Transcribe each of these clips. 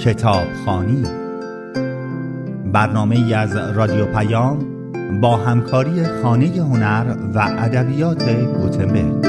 کتابخوانی، برنامه‌ای از رادیو پیام با همکاری خانه هنر و ادبیات گوتنبرگ.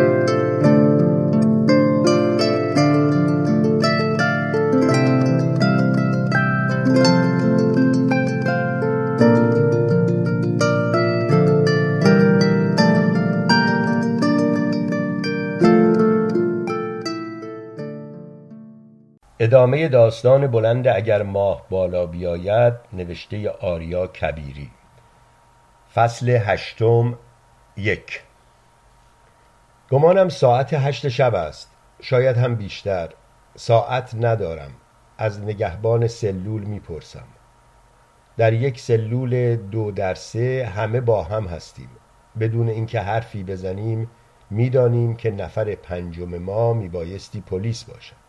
ادامه داستان بلند اگر ماه بالا بیاید، نوشته آریا کبیری. فصل 8. 1. گمانم ساعت 8 شب است، شاید هم بیشتر. ساعت ندارم، از نگهبان سلول میپرسم. در یک سلول 2x3 همه با هم هستیم. بدون اینکه حرفی بزنیم میدانیم که نفر پنجم ما میبایستی پلیس باشد.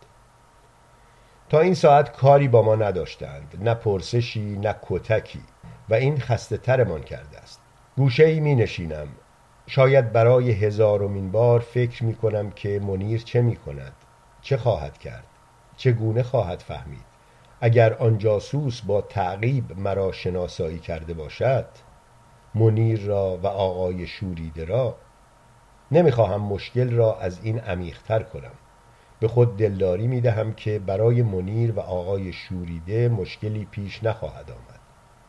تا این ساعت کاری با ما نداشتند، نه پرسشی نه کتکی، و این خسته ترمان کرده است. گوشه‌ای می نشینم. شاید برای 1000مین بار فکر می کنم که منیر چه می کند، چه خواهد کرد، چگونه خواهد فهمید. اگر آن جاسوس با تعقیب مرا شناسایی کرده باشد، منیر را و آقای شوریده را. نمی خواهم مشکل را از این عمیق‌تر کنم. به خود دلداری می دهم که برای منیر و آقای شوریده مشکلی پیش نخواهد آمد.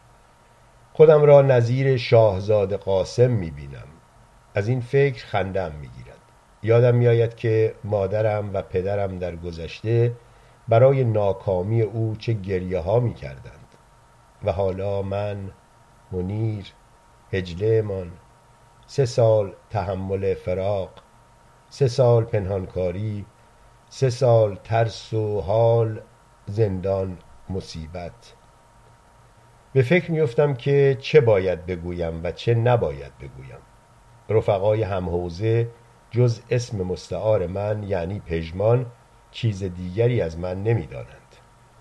خودم را نظیر شاهزاده قاسم می بینم. از این فکر خندم می گیرد. یادم می آید که مادرم و پدرم در گذشته برای ناکامی او چه گریه ها می کردند. و حالا من، منیر، هجله من، 3 سال تحمل فراق، 3 سال پنهانکاری، 3 سال ترس و حال زندان مصیبت. به فکر میافتم که چه باید بگویم و چه نباید بگویم. رفقای همحوزه جز اسم مستعار من یعنی پژمان چیز دیگری از من نمیدانند.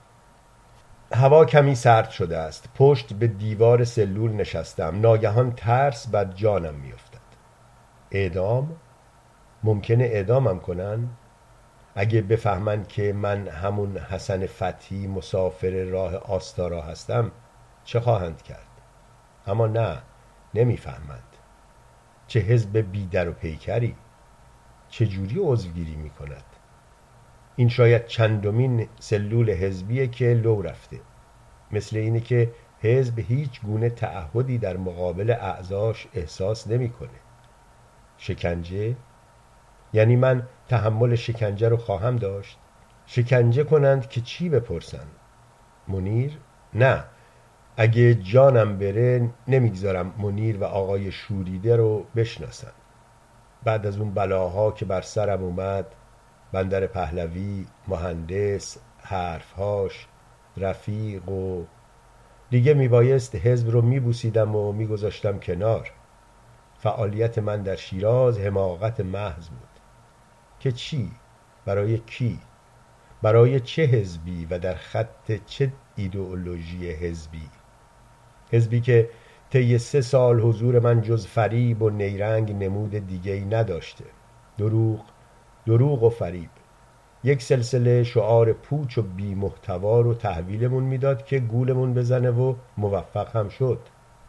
هوا کمی سرد شده است. پشت به دیوار سلول نشستم. ناگهان ترس بر جانم میافتد. اعدام؟ ممکنه اعدامم کنن؟ اگه بفهمند که من همون حسن فتحی مسافر راه آستارا هستم چه خواهند کرد؟ اما نه، نمیفهمند. چه حزب بیدر و پیکری، چجوری عضوگیری میکند؟ این شاید چندمین سلول حزبیه که لو رفته. مثل اینه که حزب هیچ گونه تعهدی در مقابل اعضاش احساس نمیکنه. شکنجه؟ یعنی من تحمل شکنجه رو خواهم داشت؟ شکنجه کنند که چی بپرسن؟ منیر؟ نه، اگه جانم بره نمیگذارم منیر و آقای شوریده رو بشناسن. بعد از اون بلاها که بر سرم اومد، بندر پهلوی، مهندس، حرفهاش، رفیق و دیگه میبایست حزب رو میبوسیدم و میگذاشتم کنار. فعالیت من در شیراز حماقت محض بود. که چی؟ برای کی؟ برای چه حزبی و در خط چه ایدئولوژی حزبی؟ حزبی که طی 3 سال حضور من جز فریب و نیرنگ نمود دیگه‌ای نداشته. دروغ و فریب. یک سلسله شعار پوچ و بی محتوا رو تحویلمون میداد که گولمون بزنه و موفق هم شد.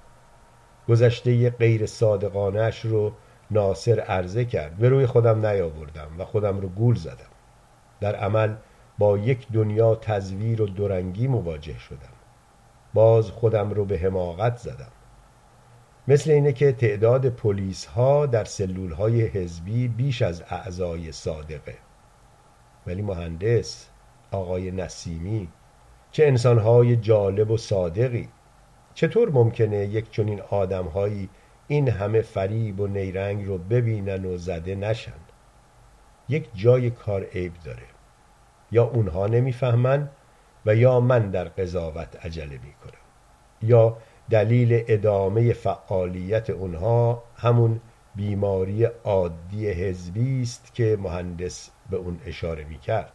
گذشته غیر صادقانه‌اش رو ناصر عرضه کرد. به روی خودم نیاوردم و خودم رو گول زدم. در عمل با یک دنیا تزویر و دورنگی مواجه شدم. باز خودم رو به حماقت زدم. مثل اینه که تعداد پلیس ها در سلول های حزبی بیش از اعضای صادقه. ولی مهندس، آقای نسیمی، چه انسان های جالب و صادقی. چطور ممکنه یک چنین آدم هایی این همه فریب و نیرنگ رو ببینن و زده نشن؟ یک جای کار عیب داره. یا اونها نمیفهمن و یا من در قضاوت عجله میکنم. یا دلیل ادامه فعالیت اونها همون بیماری عادی حزبی است که مهندس به اون اشاره میکرد.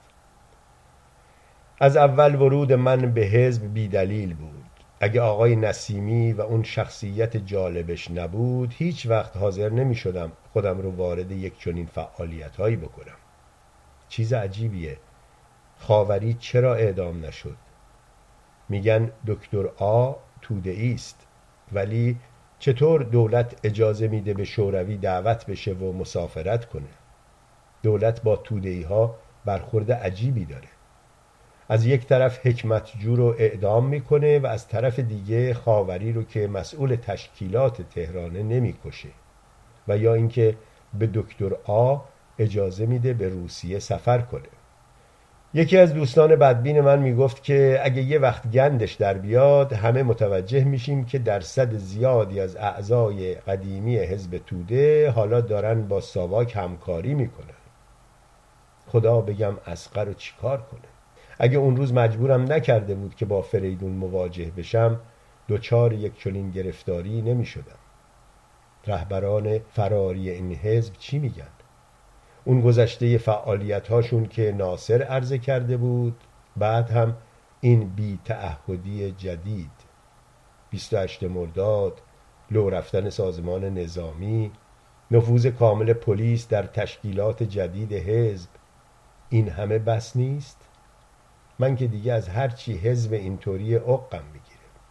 از اول ورود من به حزب بی دلیل بود. اگه آقای نسیمی و اون شخصیت جالبش نبود هیچ وقت حاضر نمی شدم خودم رو وارد یک چنین فعالیت هایی بکنم. چیز عجیبیه. خاوری چرا اعدام نشد؟ میگن دکتر آ توده‌ای است، ولی چطور دولت اجازه میده به شوروی دعوت بشه و مسافرت کنه؟ دولت با توده‌ای ها برخورد عجیبی داره. از یک طرف حکمتجو رو اعدام میکنه و از طرف دیگه خاوری رو که مسئول تشکیلات تهرانه نمیکشه، و یا اینکه به دکتر آ اجازه میده به روسیه سفر کنه. یکی از دوستان بدبین من میگفت که اگه یه وقت گندش در بیاد همه متوجه میشیم که درصد زیادی از اعضای قدیمی حزب توده حالا دارن با ساواک همکاری میکنن. خدا بگم اصغر رو چیکار کنه. اگه اون روز مجبورم نکرده بود که با فریدون مواجه بشم، دوچار یک چنین گرفتاری نمیشدم. رهبران فراری این حزب چی میگن؟ اون گذشته فعالیت هاشون که ناصر عرضه کرده بود، بعد هم این بی تعهدی جدید، 28 مرداد، لو رفتن سازمان نظامی، نفوذ کامل پلیس در تشکیلات جدید حزب، این همه بس نیست؟ من که دیگه از هرچی حزب اینطوری عقم میگیره.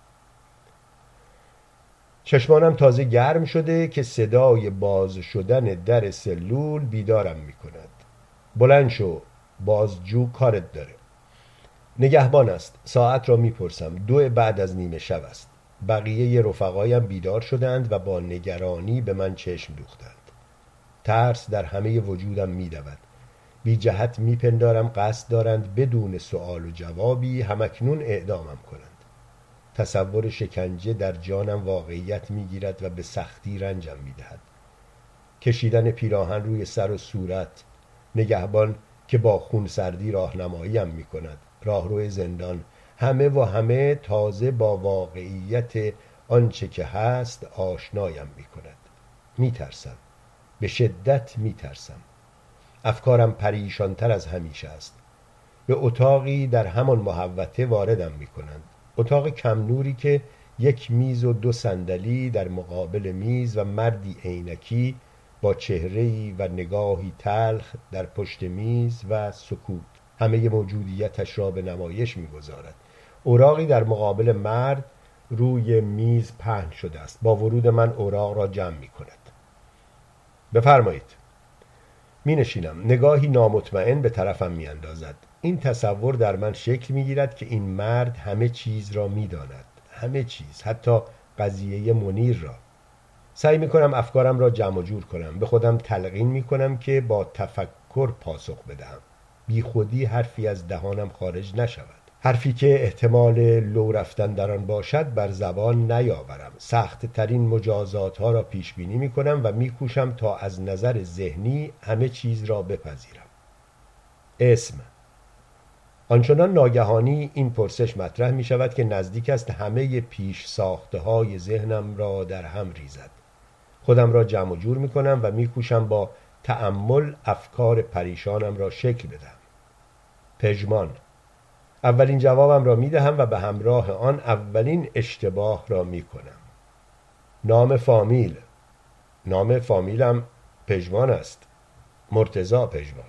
چشمانم تازه گرم شده که صدای باز شدن در سلول بیدارم میکند. بلند شو، بازجو کارت داره. نگهبان است. ساعت را میپرسم. 2 بعد از نیمه شب است. بقیه رفقایم بیدار شدند و با نگرانی به من چشم دوختند. ترس در همه وجودم میدود. بی جهت میپندارم قصد دارند بدون سؤال و جوابی همکنون اعدامم کنند. تصور شکنجه در جانم واقعیت میگیرد و به سختی رنجم میدهد. کشیدن پیراهن روی سر و صورت، نگهبان که با خونسردی راهنماییم میکند، راهرو زندان، همه و همه تازه با واقعیت آنچه که هست آشنایم میکند. میترسم، به شدت میترسم. افکارم پریشانتر از همیشه است. به اتاقی در همان محوطه واردم میکنند. اتاق کم نوری که 1 میز و 2 صندلی در مقابل میز و مردی عینکی با چهره‌ای و نگاهی تلخ در پشت میز و سکوت همه موجودیتش را به نمایش میگذارد. اوراقی در مقابل مرد روی میز پهن شده است. با ورود من اوراق را جمع میکند. بفرمایید. می نشینم. نگاهی نامطمئن به طرفم می اندازد. این تصور در من شکل می گیرد که این مرد همه چیز را می داند. همه چیز، حتی قضیه منیر را. سعی می کنم افکارم را جمع و جور کنم. به خودم تلقین می کنم که با تفکر پاسخ بدهم. بی خودی حرفی از دهانم خارج نشود. حرفی که احتمال لو رفتن در آن باشد بر زبان نیاورم. سخت ترین مجازات ها را پیش بینی می کنم و می کوشم تا از نظر ذهنی همه چیز را بپذیرم. اسم. آنچنان ناگهانی این پرسش مطرح می شود که نزدیک است همه پیش ساخته های ذهنم را در هم ریزد. خودم را جمع و جور می کنم و می کوشم با تأمل افکار پریشانم را شکل بدم. پژمان. اولین جوابم را می دهم و به همراه آن اولین اشتباه را می کنم. نام فامیل. نام فامیلم پژمان است. مرتضی پژمان.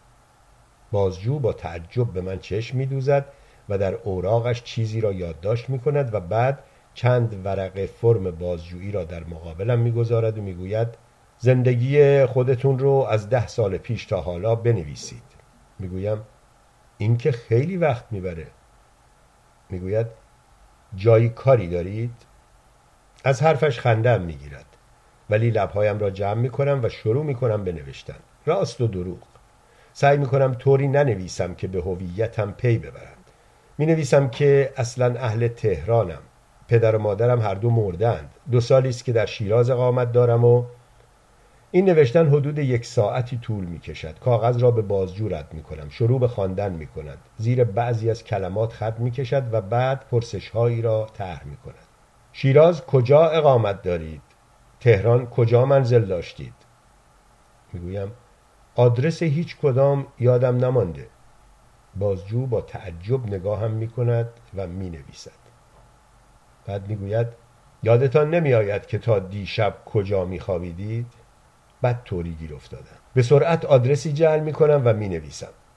بازجو با تعجب به من چشم می دوزد و در اوراقش چیزی را یادداشت می کند و بعد چند ورقه فرم بازجویی را در مقابلم می گذارد و می گوید زندگی خودتون رو از 10 سال پیش تا حالا بنویسید. می گویم این که خیلی وقت میبره. میگوید جایی کاری دارید؟ از حرفش خنده‌ام میگیرد، ولی لبهایم را جمع میکنم و شروع میکنم به نوشتن. راست و دروغ. سعی میکنم طوری ننویسم که به هویتم پی ببرند. مینویسم که اصلا اهل تهرانم. پدر و مادرم هر دو مردند. 2 سالی است که در شیراز اقامت دارم و این نوشتن حدود 1 ساعتی طول می کشد. کاغذ را به بازجو رد می کنم. شروع به خواندن می کند. زیر بعضی از کلمات خط می کشد و بعد پرسش هایی را طرح می کند. شیراز کجا اقامت دارید؟ تهران کجا منزل داشتید؟ می گویم آدرس هیچ کدام یادم نمانده. بازجو با تعجب نگاهم می کند و می نویسد. بعد می گوید یادتان نمی آید که تا دیشب کجا می خوابیدید؟ بد طوری گیر افتادم. به سرعت آدرسی جعل می کنم و می نویسم.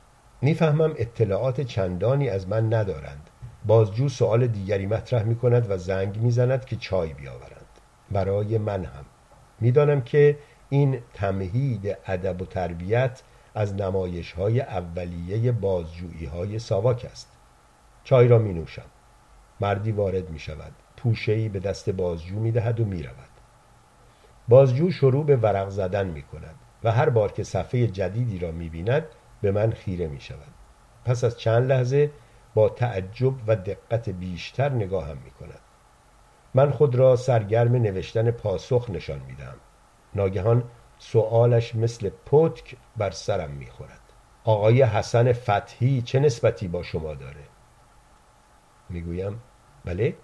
میفهمم اطلاعات چندانی از من ندارند. بازجو سؤال دیگری مطرح می کند و زنگ می زند که چای بیاورند. برای من هم. میدانم که این تمهید ادب و تربیت از نمایش‌های اولیه بازجویی‌های ساواک است. چای را می نوشم. مردی وارد می شود. پوشه‌ای به دست بازجو می دهد و می رود. بازجو شروع به ورق زدن می کند و هر بار که صفحه جدیدی را می بیند به من خیره می شود. پس از چند لحظه با تعجب و دقت بیشتر نگاهم می کند. من خود را سرگرم نوشتن پاسخ نشان می دهم. ناگهان سؤالش مثل پتک بر سرم می خورد. آقای حسن فتحی چه نسبتی با شما داره؟ می گویم بله؟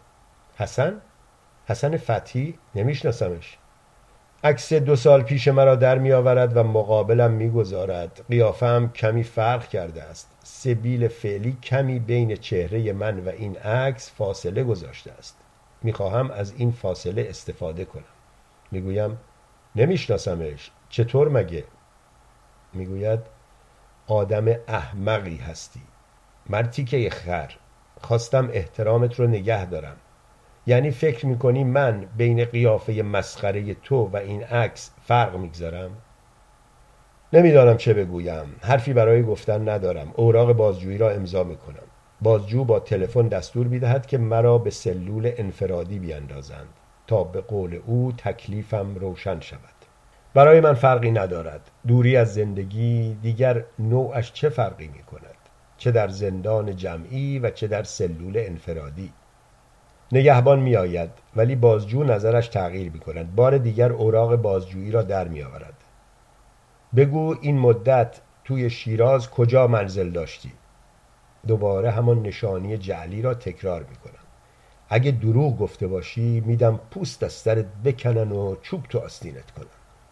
حسن فتحی؟ نمیشناسمش. عکس 2 سال پیش مرا در می آورد و مقابلم می گذارد. قیافه‌ام کمی فرق کرده است. سبیل فعلی کمی بین چهره من و این عکس فاصله گذاشته است. می خواهم از این فاصله استفاده کنم. می گویم نمیشناسمش. چطور مگه؟ می گوید آدم احمقی هستی. مرتی که خر. خواستم احترامت رو نگه دارم. یعنی فکر میکنی من بین قیافه مسخره تو و این عکس فرق میگذارم؟ نمیدانم چه بگویم. حرفی برای گفتن ندارم. اوراق بازجویی را امضا میکنم. بازجو با تلفن دستور میدهد که مرا به سلول انفرادی بیاندازند تا به قول او تکلیفم روشن شود. برای من فرقی ندارد. دوری از زندگی دیگر نوعش چه فرقی میکند؟ چه در زندان جمعی و چه در سلول انفرادی. نگهبان می آید ولی بازجو نظرش تغییر می کند. بار دیگر اوراق بازجویی را در می آورد. بگو این مدت توی شیراز کجا منزل داشتی؟ دوباره همان نشانی جعلی را تکرار می کنم. اگه دروغ گفته باشی میدم پوست از سرت بکنن و چوب تو آستینت کنن.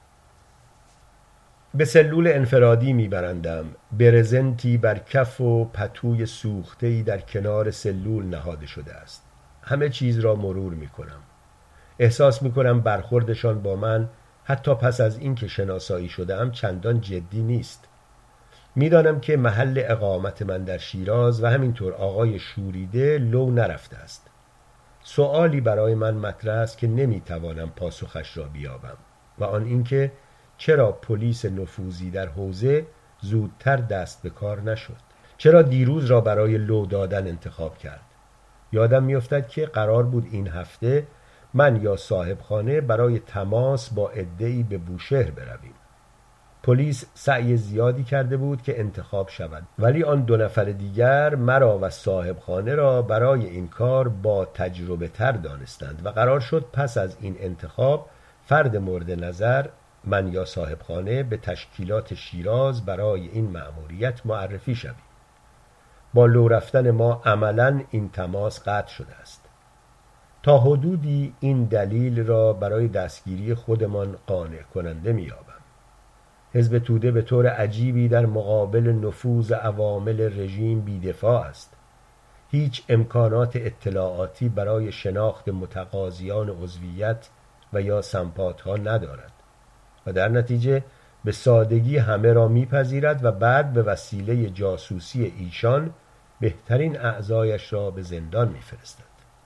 به سلول انفرادی میبرندم. برزنتی بر کف و پتوی سوخته‌ای در کنار سلول نهاده شده است. همه چیز را مرور میکنم. احساس میکنم برخوردشان با من حتی پس از این که شناسایی شدم چندان جدی نیست. میدانم که محل اقامت من در شیراز و همینطور آقای شوریده لو نرفته است. سؤالی برای من مطرح است که نمیتوانم پاسخش را بیابم و آن اینکه چرا پلیس نفوذی در حوزه زودتر دست به کار نشد؟ چرا دیروز را برای لو دادن انتخاب کرد؟ یادم میافتد که قرار بود این هفته من یا صاحب خانه برای تماس با عده‌ای به بوشهر برویم. پلیس سعی زیادی کرده بود که انتخاب شود ولی آن 2 نفر دیگر مرا و صاحب خانه را برای این کار با تجربه تر دانستند و قرار شد پس از این انتخاب فرد مورد نظر من یا صاحب خانه به تشکیلات شیراز برای این مأموریت معرفی شویم. با لو رفتن ما عملاً این تماس قطع شده است. تا حدودی این دلیل را برای دستگیری خودمان قانع کننده می‌یابم. حزب توده به طور عجیبی در مقابل نفوذ عوامل رژیم بی‌دفاع است. هیچ امکانات اطلاعاتی برای شناخت متقاضیان عضویت و یا سمپات‌ها ندارد و در نتیجه به سادگی همه را میپذیرد و بعد به وسیله جاسوسی ایشان بهترین اعضایش را به زندان میفرستد.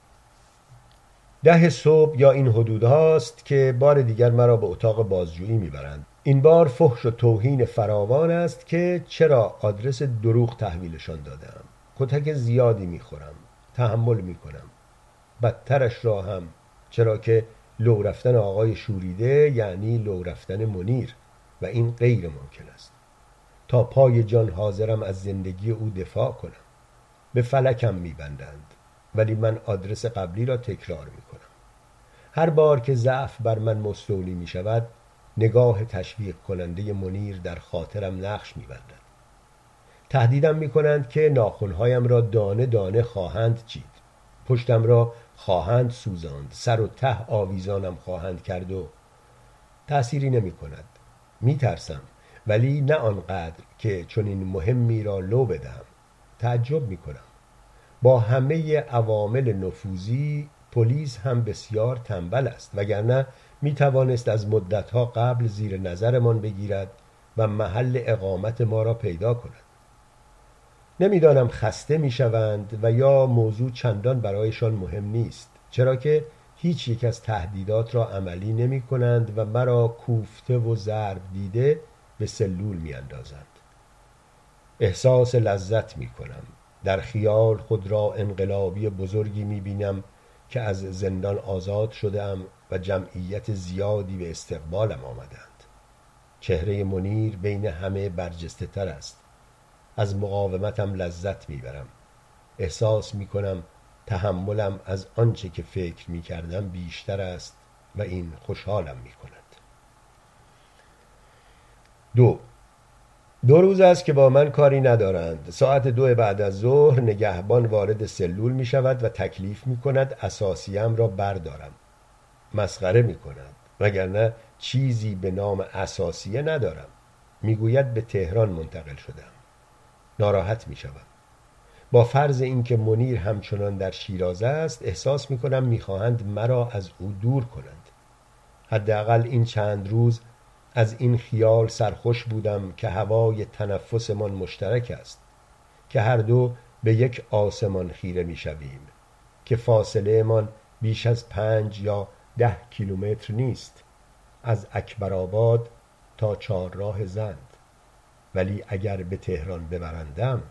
10 صبح یا این حدود هاست که بار دیگر مرا به اتاق بازجویی میبرند. این بار فحش و توهین فراوان است که چرا آدرس دروغ تحویلشان دادم. کتک زیادی میخورم. تحمل میکنم. بدترش را هم، چرا که لو رفتن آقای شوریده یعنی لو رفتن منیر و این غیر ممکن است. تا پای جان حاضرم از زندگی او دفاع کنم. به فلکم میبندند ولی من آدرس قبلی را تکرار میکنم. هر بار که ضعف بر من مستولی میشود نگاه تشویق کننده منیر در خاطرم نقش میبندد. تهدیدم میکنند که ناخنهایم را دانه دانه خواهند چید، پشتم را خواهند سوزاند، سر و ته آویزانم خواهند کرد و تأثیری نمی کند. می ترسم ولی نه آنقدر که چنین مهمی را لو بدهم. تعجب می کنم. با همه عوامل نفوذی پلیس هم بسیار تنبل است وگرنه می توانست از مدتها قبل زیر نظرمان بگیرد و محل اقامت ما را پیدا کند. نمیدانم خسته میشوند و یا موضوع چندان برایشان مهم نیست، چرا که هیچ یک از تهدیدات را عملی نمی کنند و مرا کوفته و ضرب دیده به سلول می اندازند. احساس لذت می کنم. در خیال خود را انقلابی بزرگی می بینم که از زندان آزاد شدم و جمعیت زیادی به استقبالم آمدند. چهره منیر بین همه برجسته تر است. از مقاومتم لذت می برم. احساس می کنم تحملم از آنچه که فکر می کردم بیشتر است و این خوشحالم می کند. 2 روز است که با من کاری ندارند. ساعت 2 بعد از ظهر نگهبان وارد سلول می شود و تکلیف می کند اساسیم را بردارم. مسخره می کند، وگرنه چیزی به نام اساسیه ندارم. می گوید به تهران منتقل شدم. ناراحت می شدم. با فرض اینکه منیر همچنان در شیراز است، احساس می کنم می خواهند مرا از او دور کنند. حداقل این چند روز از این خیال سرخوش بودم که هوای تنفسمان مشترک است، که هر دو به یک آسمان خیره می شویم، که فاصله من بیش از 5 یا 10 کیلومتر نیست، از اکبرآباد تا چهارراه زند. ولی اگر به تهران ببرندم.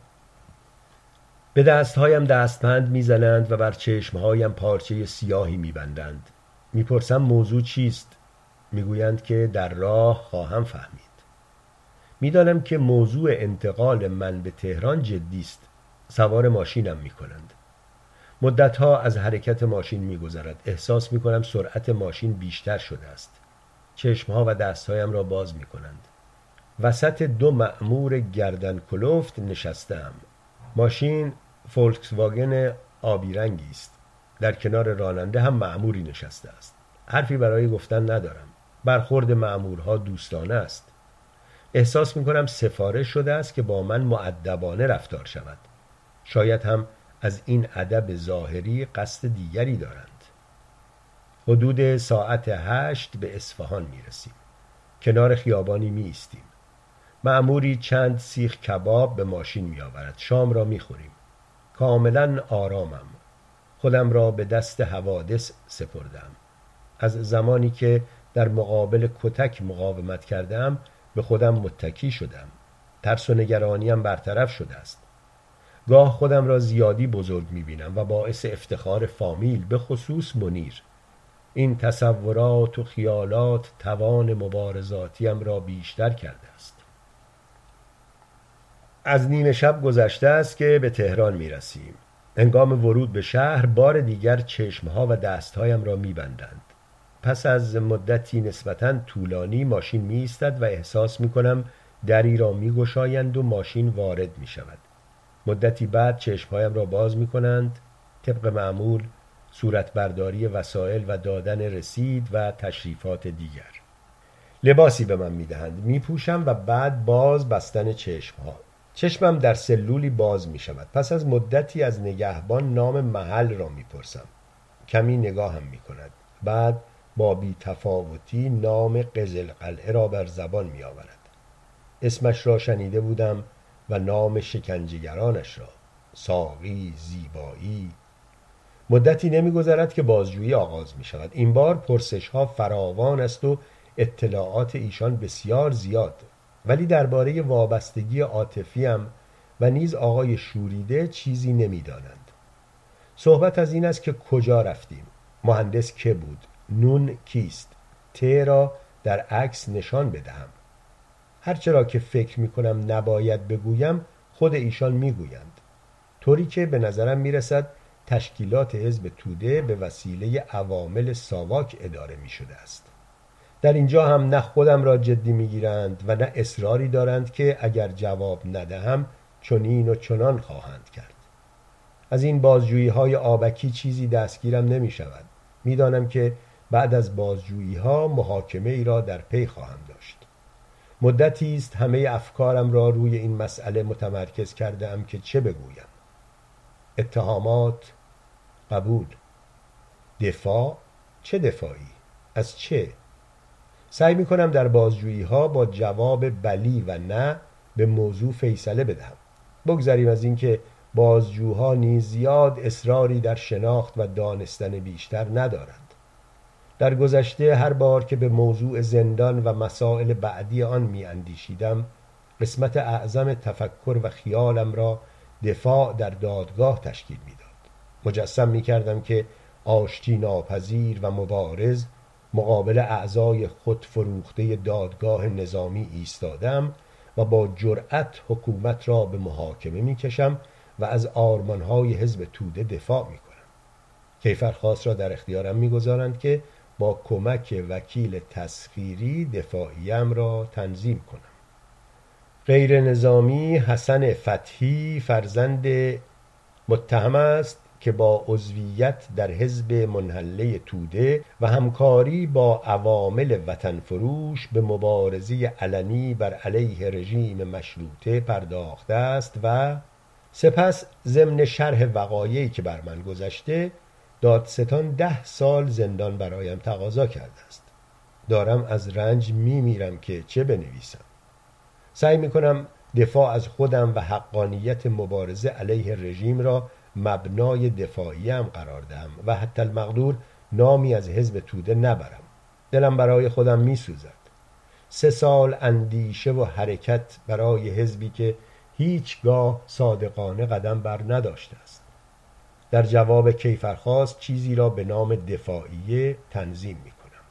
به دستهایم دستبند میزنند و بر چشمهایم پارچه سیاهی میبندند. میپرسم موضوع چیست؟ میگویند که در راه خواهم فهمید. میدانم که موضوع انتقال من به تهران جدی است. سوار ماشینم میکنند. مدتها از حرکت ماشین میگذرد. احساس میکنم سرعت ماشین بیشتر شده است. چشمها و دستهایم را باز میکنند. وسط 2 مأمور گردن کلفت نشستم. ماشین فولکس واگن آبی رنگی است. در کنار راننده هم مأموری نشسته است. حرفی برای گفتن ندارم. برخورد مأمورها دوستانه است. احساس میکنم سفارش شده است که با من مؤدبانه رفتار شود. شاید هم از این ادب ظاهری قصد دیگری دارند. حدود ساعت 8 به اصفهان میرسیم. کنار خیابانی می ایستیم. مأموری چند سیخ کباب به ماشین می آورد. شام را می خوریم. کاملا آرامم. خودم را به دست حوادث سپردم. از زمانی که در مقابل کتک مقاومت کردم به خودم متکی شدم. ترس و نگرانیم برطرف شده است. گاه خودم را زیادی بزرگ می بینم و باعث افتخار فامیل، به خصوص منیر. این تصورات و خیالات توان مبارزاتیم را بیشتر کرده است. از نیمه شب گذشته است که به تهران می رسیم. هنگام ورود به شهر بار دیگر چشمها و دستهایم را می بندند. پس از مدتی نسبتاً طولانی ماشین می ایستد و احساس می کنم دری را می گشایند و ماشین وارد می شود. مدتی بعد چشمهایم را باز می کنند. طبق معمول صورتبرداری وسایل و دادن رسید و تشریفات دیگر. لباسی به من می دهند. می پوشم و بعد باز بستن چشمها. چشمم در سلولی باز می شود. پس از مدتی از نگهبان نام محل را می پرسم. کمی نگاهم می کند. بعد با بی تفاوتی نام قزلقلعه را بر زبان می آورد. اسمش را شنیده بودم و نام شکنجهگرانش را. ساقی، زیبایی. مدتی نمی گذرد که بازجویی آغاز می شود. این بار پرسش ها فراوان است و اطلاعات ایشان بسیار زیاد، ولی درباره وابستگی عاطفیم و نیز آقای شوریده چیزی نمی دانند. صحبت از این است که کجا رفتیم، مهندس که بود، نون کیست، ت را در عکس نشان بدهم. هرچرا که فکر می کنم نباید بگویم خود ایشان می گویند، طوری که به نظرم می رسد تشکیلات حزب توده به وسیله عوامل ساواک اداره می شده است. در اینجا هم نه خودم را جدی می گیرند و نه اصراری دارند که اگر جواب ندهم چنین و چنان خواهند کرد. از این بازجویی های آبکی چیزی دستگیرم نمی شود. می دانم که بعد از بازجویی ها محاکمه ای را در پی خواهم داشت. مدتی است همه افکارم را روی این مسئله متمرکز کردم که چه بگویم. اتهامات، قبول. دفاع، چه دفاعی؟ از چه؟ سعی می کنم در بازجویی ها با جواب بلی و نه به موضوع فیصله بدهم. بگذریم از اینکه بازجوها نیز زیاد اصراری در شناخت و دانستن بیشتر ندارند. در گذشته هر بار که به موضوع زندان و مسائل بعدی آن می اندیشیدم، قسمت اعظم تفکر و خیالم را دفاع در دادگاه تشکیل می داد. مجسم می کردم که آشتی ناپذیر و مبارز مقابل اعضای خود فروخته دادگاه نظامی ایستادم و با جرأت حکومت را به محاکمه می کشم و از آرمانهای حزب توده دفاع می کنم. کیفرخواست را در اختیارم می گذارند که با کمک وکیل تسخیری دفاعیم را تنظیم کنم. غیر نظامی حسن فتحی فرزند متهم است که با عضویت در حزب منحله توده و همکاری با عوامل وطن فروش به مبارزه علنی بر علیه رژیم مشروطه پرداخته است و سپس ضمن شرح وقایعی که بر من گذشته، دادستان 10 سال زندان برایم تقاضا کرده است. دارم از رنج میمیرم که چه بنویسم. سعی میکنم دفاع از خودم و حقانیت مبارزه علیه رژیم را مبنای دفاعیم قرار دهم و حتی المقدور نامی از حزب توده نبرم. دلم برای خودم میسوزد. 3 سال اندیشه و حرکت برای حزبی که هیچگاه صادقانه قدم بر نداشته است. در جواب کیفرخواست چیزی را به نام دفاعیه تنظیم می کنم.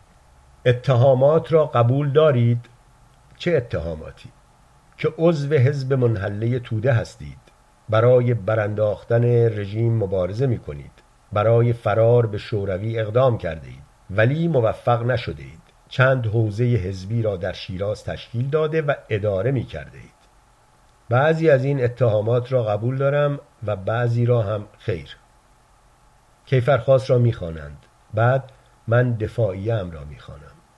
اتهامات را قبول دارید؟ چه اتهاماتی؟ که عضو حزب منحله توده هستید، برای برانداختن رژیم مبارزه می کنید، برای فرار به شوروی اقدام کرده اید ولی موفق نشده اید، چند حوزه حزبی را در شیراز تشکیل داده و اداره می کرده اید. بعضی از این اتهامات را قبول دارم و بعضی را هم خیر. کیفرخواست را می‌خوانند. بعد من دفاعیم را می‌خوانم.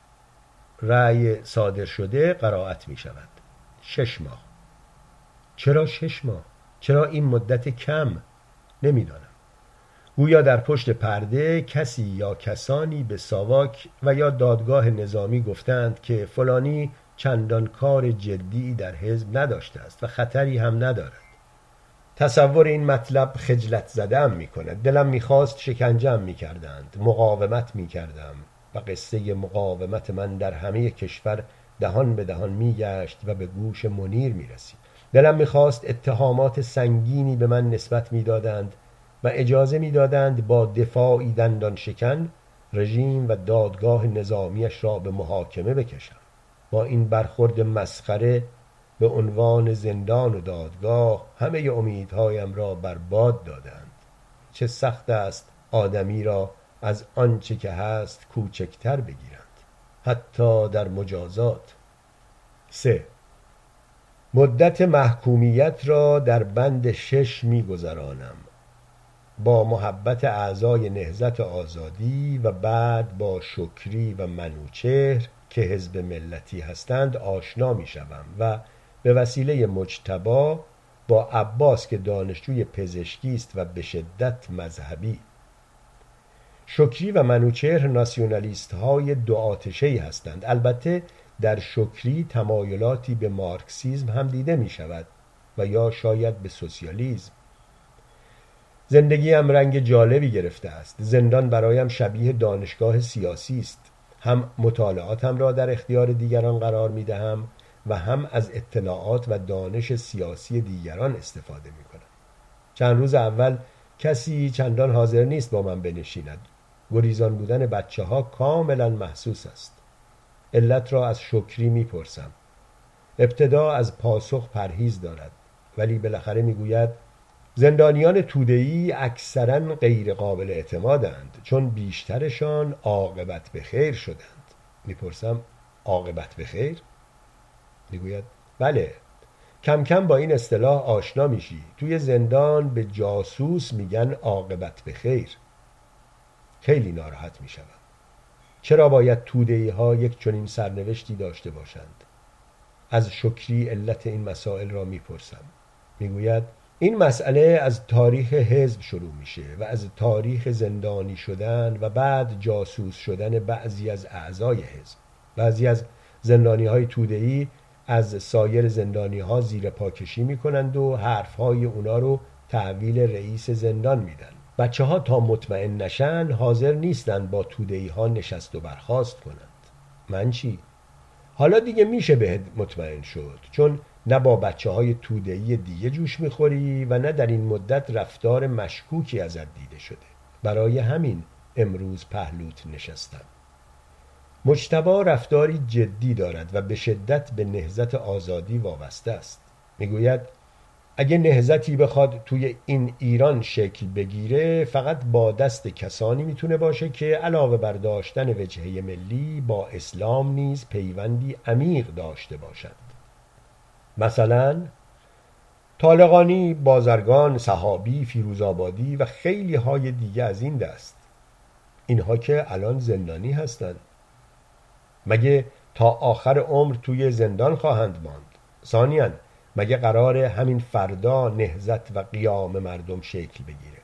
رأی صادر شده قرائت می‌شود. 6 ماه. چرا 6 ماه؟ چرا این مدت کم؟ نمی‌دانم. گویا در پشت پرده کسی یا کسانی به ساواک و یا دادگاه نظامی گفتند که فلانی چندان کار جدی در حزب نداشته است و خطری هم ندارد. تصور این مطلب خجلت زده‌ام می‌کند. دلم می‌خواست شکنجه‌ام می‌کردند، مقاومت می‌کردم و قصه مقاومت من در همه کشور دهان به دهان می‌گشت و به گوش منیر می‌رسید. دلم می‌خواست اتهامات سنگینی به من نسبت می‌دادند و اجازه می‌دادند با دفاعی دندان شکن رژیم و دادگاه نظامیش را به محاکمه بکشم. با این برخورد مسخره به عنوان زندان و دادگاه همه امیدهایم را برباد دادند. چه سخت است آدمی را از آنچه که هست کوچکتر بگیرند، حتی در مجازات. 3. مدت محکومیت را در بند 6 می‌گذرانم. با محبت اعضای نهضت آزادی و بعد با شکری و منوچهر که حزب ملتی هستند آشنا می‌شوم و به وسیله مجتبی با عباس که دانشجوی پزشکی است و به شدت مذهبی. شکری و منوچهر ناسیونالیست های دو آتشه‌ای هستند. البته در شکری تمایلاتی به مارکسیسم هم دیده می شود و یا شاید به سوسیالیسم. زندگیم رنگ جالبی گرفته است. زندان برایم شبیه دانشگاه سیاسی است. هم مطالعاتم را در اختیار دیگران قرار می دهم و هم از اطلاعات و دانش سیاسی دیگران استفاده می کنم. چند روز اول کسی چندان حاضر نیست با من بنشیند. گریزان بودن بچه ها کاملا محسوس است. علت را از شکری می پرسم. ابتدا از پاسخ پرهیز دارد ولی بالاخره می گوید زندانیان توده‌ای اکثراً غیر قابل اعتمادند چون بیشترشان عاقبت به خیر شدند. میپرسم عاقبت به خیر؟ میگوید بله، کم کم با این اصطلاح آشنا میشی. توی زندان به جاسوس میگن عاقبت به خیر. خیلی ناراحت میشم. چرا باید توده‌ای ها یک چنین سرنوشتی داشته باشند؟ از شکری علت این مسائل را میپرسم. میگوید این مسئله از تاریخ حزب شروع میشه و از تاریخ زندانی شدن و بعد جاسوس شدن بعضی از اعضای حزب. بعضی از زندانی های توده‌ای از سایر زندانی ها زیر پاکشی میکنند و حرف های اونا رو تحویل رئیس زندان میدن. بچه ها تا مطمئن نشن حاضر نیستن با توده‌ای ها نشست و برخاست کنند. من چی؟ حالا دیگه میشه بهت مطمئن شد، چون نه با بچه های توده‌ای دیگه جوش میخوری و نه در این مدت رفتار مشکوکی ازت دیده شده. برای همین امروز پهلوت نشستم. مجتبی رفتاری جدی دارد و به شدت به نهضت آزادی وابسته است. میگوید اگه نهضتی بخواد توی این ایران شکل بگیره فقط با دست کسانی میتونه باشه که علاوه بر داشتن وجهه ملی با اسلام نیز پیوندی عمیق داشته باشند. مثلا طالقانی، بازرگان، صحابی، فیروزآبادی و خیلی های دیگه از این دست. اینها که الان زندانی هستند. مگه تا آخر عمر توی زندان خواهند ماند؟ ثانیاً مگه قراره همین فردا نهضت و قیام مردم شکل بگیره؟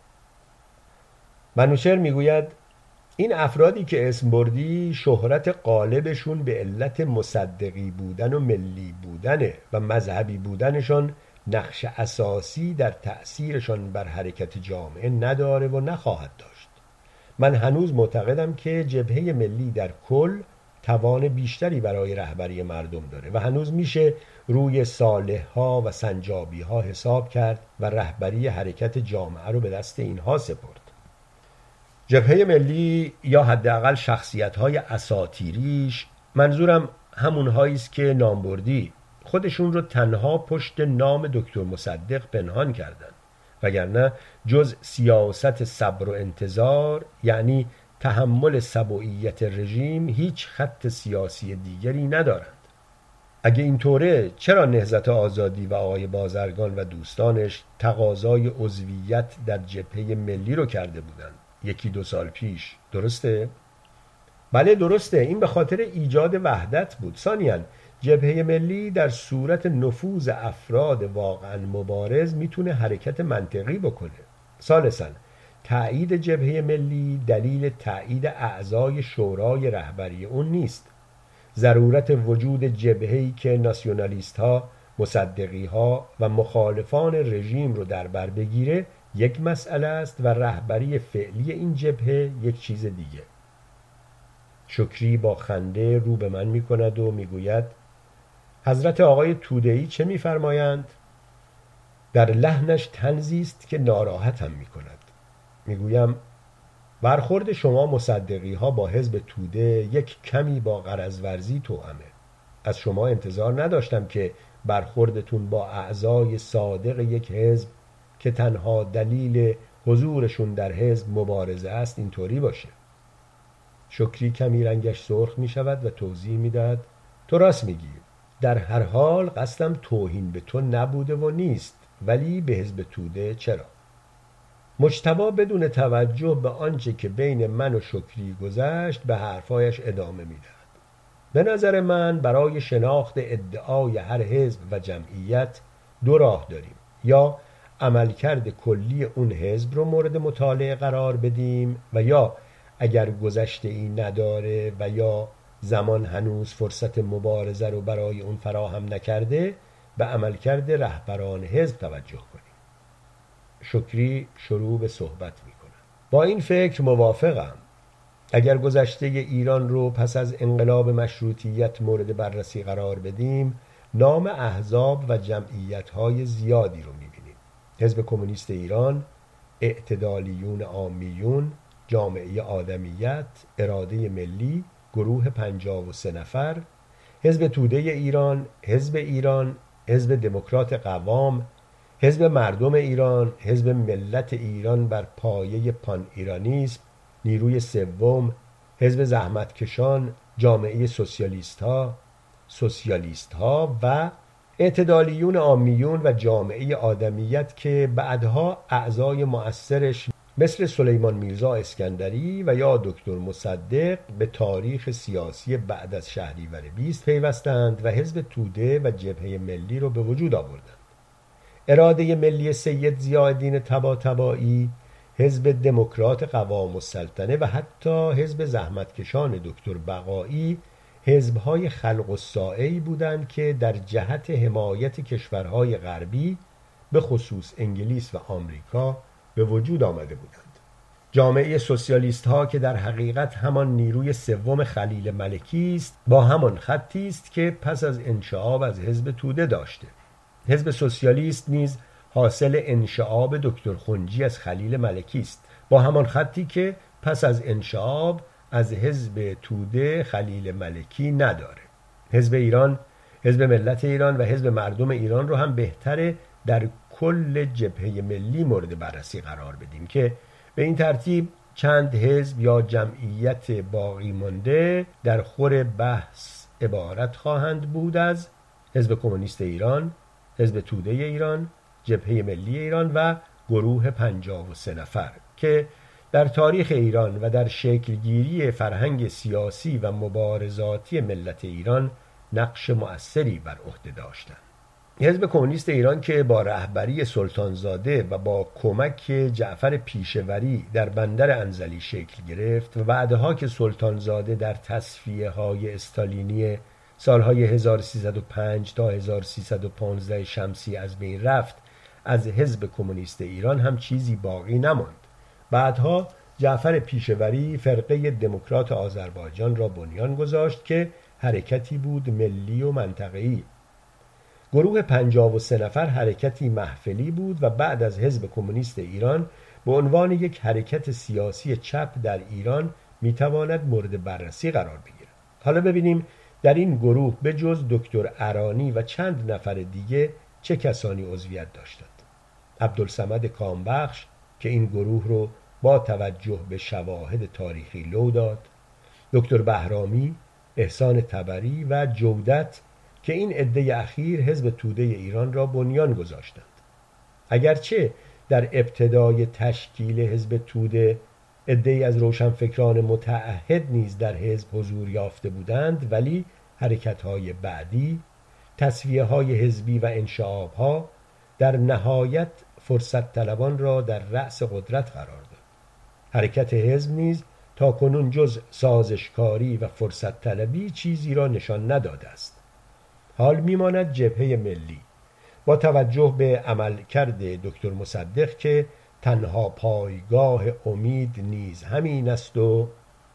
منوچهر میگوید این افرادی که اسم بردی شهرت غالبشون به علت مصدقی بودن و ملی بودنه و مذهبی بودنشان نقش اساسی در تأثیرشان بر حرکت جامعه نداره و نخواهد داشت. من هنوز معتقدم که جبهه ملی در کل توان بیشتری برای رهبری مردم داره و هنوز میشه روی صالح ها و سنجابی ها حساب کرد و رهبری حرکت جامعه رو به دست اینها سپرد. جبهه ملی یا حداقل شخصیت های اساطیریش، منظورم همونهایی است که نام بردی، خودشون رو تنها پشت نام دکتر مصدق پنهان کردن، وگرنه جز سیاست صبر و انتظار، یعنی تحمل سبوعیت رژیم، هیچ خط سیاسی دیگری ندارند. اگه اینطوره چرا نهضت آزادی و آقای بازرگان و دوستانش تقاضای عضویت در جبهه ملی رو کرده بودند 1-2 سال پیش؟ درسته؟ بله درسته، این به خاطر ایجاد وحدت بود. ثانیاً جبهه ملی در صورت نفوذ افراد واقعا مبارز میتونه حرکت منطقی بکنه. ثالثاً تأیید جبهه ملی دلیل تأیید اعضای شورای رهبری اون نیست. ضرورت وجود جبهه‌ای که ناسیونالیست ها، مصدقی ها و مخالفان رژیم رو در بر بگیره یک مسئله است و رهبری فعلی این جبهه یک چیز دیگه. شکری با خنده رو به من می کند و می گوید حضرت آقای توده‌ای چه می فرمایند؟ در لحنش طنزی است که ناراحتم می کند. می گویم برخورد شما مصدقی ها با حزب توده یک کمی با غرض ورزی توأمه. از شما انتظار نداشتم که برخوردتون با اعضای صادق یک حزب که تنها دلیل حضورشون در حزب مبارزه است اینطوری باشه. شکری کمی رنگش سرخ می شود و توضیح می دهد تو راست میگی، در هر حال قصدم توهین به تو نبوده و نیست، ولی به حزب توده چرا؟ مجتبی بدون توجه به آنچه که بین من و شکری گذشت به حرفایش ادامه می دهد. به نظر من برای شناخت ادعای هر حزب و جمعیت 2 راه داریم. یا عملکرد کلی اون حزب رو مورد مطالعه قرار بدیم و یا اگر گذشته این نداره و یا زمان هنوز فرصت مبارزه رو برای اون فراهم نکرده به عملکرد رهبران حزب توجه کنیم. شکری شروع به صحبت میکنه. با این فکر موافقم. اگر گذشته ایران رو پس از انقلاب مشروطیت مورد بررسی قرار بدیم، نام احزاب و جمعیت‌های زیادی رو میبینیم. حزب کمونیست ایران، اعتدالیون عامیون، جامعه آدمیت، اراده ملی، گروه 53 نفر، حزب توده ایران، حزب دموکرات قوام، حزب مردم ایران، حزب ملت ایران بر پایه پان ایرانیسم، نیروی سوم، حزب زحمتکشان، جامعه سوسیالیست ها و اعتدالیون عامیون و جامعه آدمیت که بعدها اعضای مؤثرش مثل سلیمان میرزا اسکندری و یا دکتر مصدق به تاریخ سیاسی بعد از شهریور 20 پیوستند و حزب توده و جبهه ملی رو به وجود آوردند. اراده ملی سید ضیاءالدین طباطبایی، حزب دموکرات قوام السلطنه و حتی حزب زحمتکشان دکتر بقایی حزب‌های خلق الساعی بودند که در جهت حمایت کشورهای غربی به خصوص انگلیس و آمریکا به وجود آمده بودند. جامعه سوسیالیست ها که در حقیقت همان نیروی سوم خلیل ملکی است، با همان خطی است که پس از انشعاب از حزب توده داشته. حزب سوسیالیست نیز حاصل انشعاب دکتر خنجی از خلیل ملکی است، با همان خطی که پس از انشعاب از حزب توده خلیل ملکی نداره. حزب ایران، حزب ملت ایران و حزب مردم ایران رو هم بهتره در کل جبهه ملی مورد بررسی قرار بدیم که به این ترتیب چند حزب یا جمعیت باقی مانده در خور بحث عبارت خواهند بود از حزب کمونیست ایران، حزب توده ایران، جبهه ملی ایران و گروه 53 نفر که در تاریخ ایران و در شکلگیری فرهنگ سیاسی و مبارزاتی ملت ایران نقش مؤثری بر عهده داشتند. حزب کمونیست ایران که با رهبری سلطانزاده و با کمک جعفر پیشوری در بندر انزلی شکل گرفت و بعدها که سلطانزاده در تصفیه های استالینی سالهای 1305 تا 1315 شمسی از بین رفت، از حزب کمونیست ایران هم چیزی باقی نماند. بعدها جعفر پیشوری فرقه دموکرات آذربایجان را بنیان گذاشت که حرکتی بود ملی و منطقه‌ای. گروه 53 نفر حرکتی محفلی بود و بعد از حزب کمونیست ایران به عنوان یک حرکت سیاسی چپ در ایران میتواند مورد بررسی قرار بگیرد. حالا ببینیم در این گروه به جز دکتر ارانی و چند نفر دیگه چه کسانی عضویت داشتند. عبدالصمد کامبخش که این گروه رو با توجه به شواهد تاریخی لو داد، دکتر بهرامی، احسان طبری و جودت که این عده اخیر حزب توده ایران را بنیان گذاشتند. اگرچه در ابتدای تشکیل حزب توده عده‌ای از روشنفکران متعهد نیز در حزب حضور یافته بودند، ولی حرکت‌های بعدی، تصفیه‌های حزبی و انشعاب‌ها در نهایت فرصت طلبان را در رأس قدرت قرار داد. حرکت حزب نیز تا کنون جز سازشکاری و فرصت طلبی چیزی را نشان نداده است. حال میماند جبهه ملی با توجه به عملکرد دکتر مصدق که تنها پایگاه امید نیز همین است و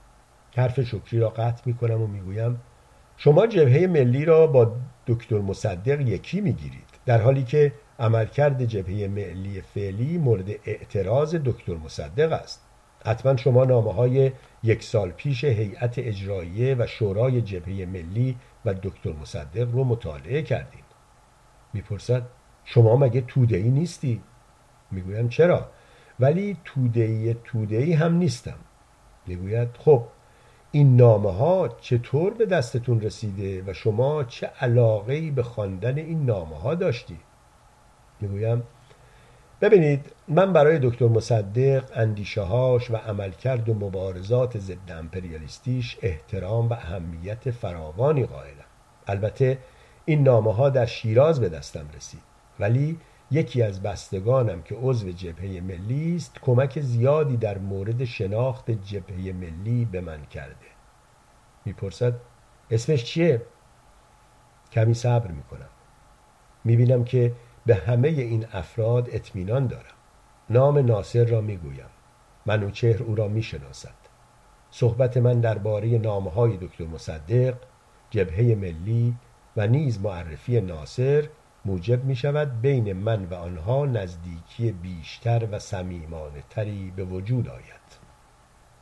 حرف شکری را قطع میکنم و میگویم شما جبهه ملی را با دکتر مصدق یکی میگیرید، در حالی که عملکرد جبهه ملی فعلی مورد اعتراض دکتر مصدق است. حتما شما نامه‌های 1 سال پیش هیئت اجراییه و شورای جبهه ملی و دکتر مصدق رو مطالعه کردین. میپرسد شما مگه توده‌ای نیستی؟ میگویم چرا؟ ولی توده‌ای هم نیستم. میگوید خب این نامه‌ها چطور به دستتون رسیده و شما چه علاقه‌ای به خواندن این نامه‌ها داشتی؟ میگویم ببینید، من برای دکتر مصدق اندیشه‌هاش و عملکرد و مبارزات ضد امپریالیستیش احترام و اهمیت فراوانی قائلم. البته این نامه‌ها در شیراز به دستم رسید، ولی یکی از بستگانم که عضو جبهه ملی است کمک زیادی در مورد شناخت جبهه ملی به من کرده. میپرسد اسمش چیه؟ کمی صبر میکنم. میبینم که به همه این افراد اطمینان دارم. نام ناصر را میگویم. منوچهر او را میشناسد. صحبت من درباره نامه‌های دکتر مصدق، جبهه ملی و نیز معرفی ناصر موجب می شود بین من و آنها نزدیکی بیشتر و صمیمانه تری به وجود آید.